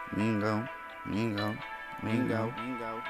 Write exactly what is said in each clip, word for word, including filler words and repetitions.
Mingo, Mingo, Mingo, Mingo.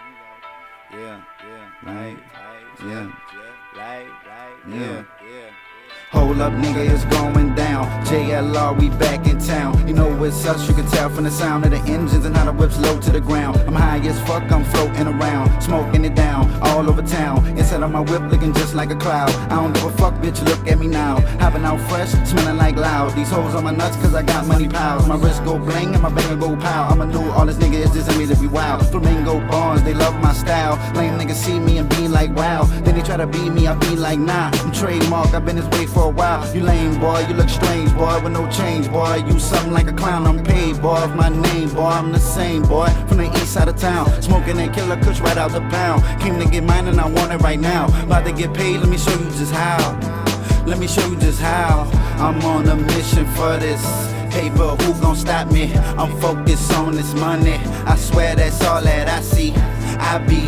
Yeah, yeah, like, yeah, yeah, like, yeah, yeah. Hold up, nigga, it's going down. J L R, we back in town. You know it's us, you can tell from the sound of the engines and how the whips low to the ground. I'm high as fuck, I'm floating around, smoking it down, all over town. Inside of my whip, looking just like a cloud. I don't give a fuck, bitch, look at me now. Hopping out fresh, smelling like loud. These hoes on my nuts, cause I got money piles. My wrist go bling and my banger go pow. I'ma do all this nigga is just in me to be wild. Flamingo bars, they love my style. Lame niggas see me and be like, wow. Then they try to be me, I be like, nah. I'm trademark, I've been this way for a while. You lame boy, you look strange boy, with no change boy. You something like a clown, I'm paid boy of my name boy. I'm the same boy, from the east side of town. Smoking that killer kush right out the pound. Came to get mine and I want it right now. About to get paid, let me show you just how. Let me show you just how. I'm on a mission for this paper, who gon' stop me? I'm focused on this money, I swear that's all that I see. I be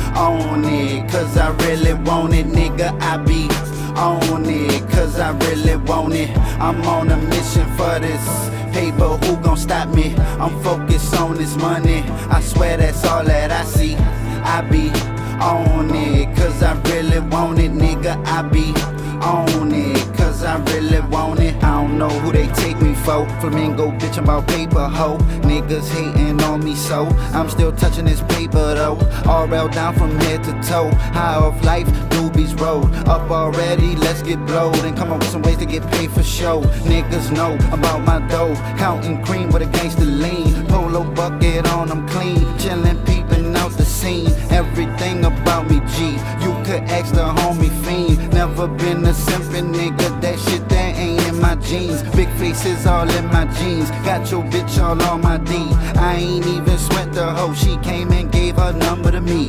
on it, cause I really want it, nigga. I be on it, cause I really want it. I'm on a mission for this paper, who gon' stop me? I'm focused on this money, I swear that's all that I see. I be on it, cause I really want it, nigga. I be on it, cause I really want it. I don't know who they take me for. Flamingo bitch, I'm about paper, ho. Niggas hating on me, so I'm still touching this paper, though. R L down from head to toe. High off life, doobies roll. Up already, let's get blowed and come up with some ways to get paid for show. Niggas know about my dough. Counting cream with a gangster lean. Polo bucket on, I'm clean. Chillin', peeping out the scene. Everything about me, G. You could ask the homie Fiend. Never been a simpin' nigga, that shit that ain't in my jeans. Big faces all in my jeans. Got your bitch all on my D. I ain't even sweat the hoe. She came and gave her number to me.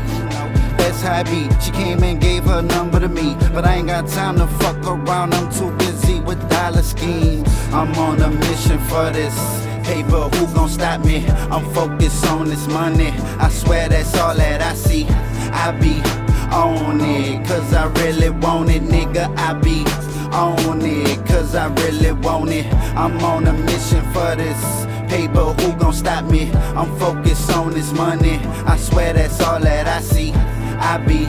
That's how I be. She came and gave her number to me. But I ain't got time to fuck around. I'm too busy with dollar schemes. I'm on a mission for this paper, who gon' stop me? I'm focused on this money, I swear that's all that I see. I be on it, cause I really want it, nigga. I be on it, cause I really want it. I'm on a mission for this paper, who gon' stop me? I'm focused on this money, I swear that's all that I see. I be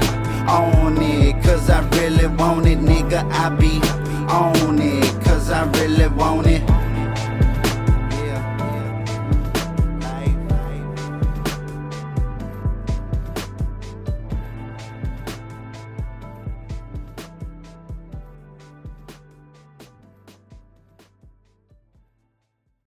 on it, cause I really want it, nigga. I be on it, cause I really want it.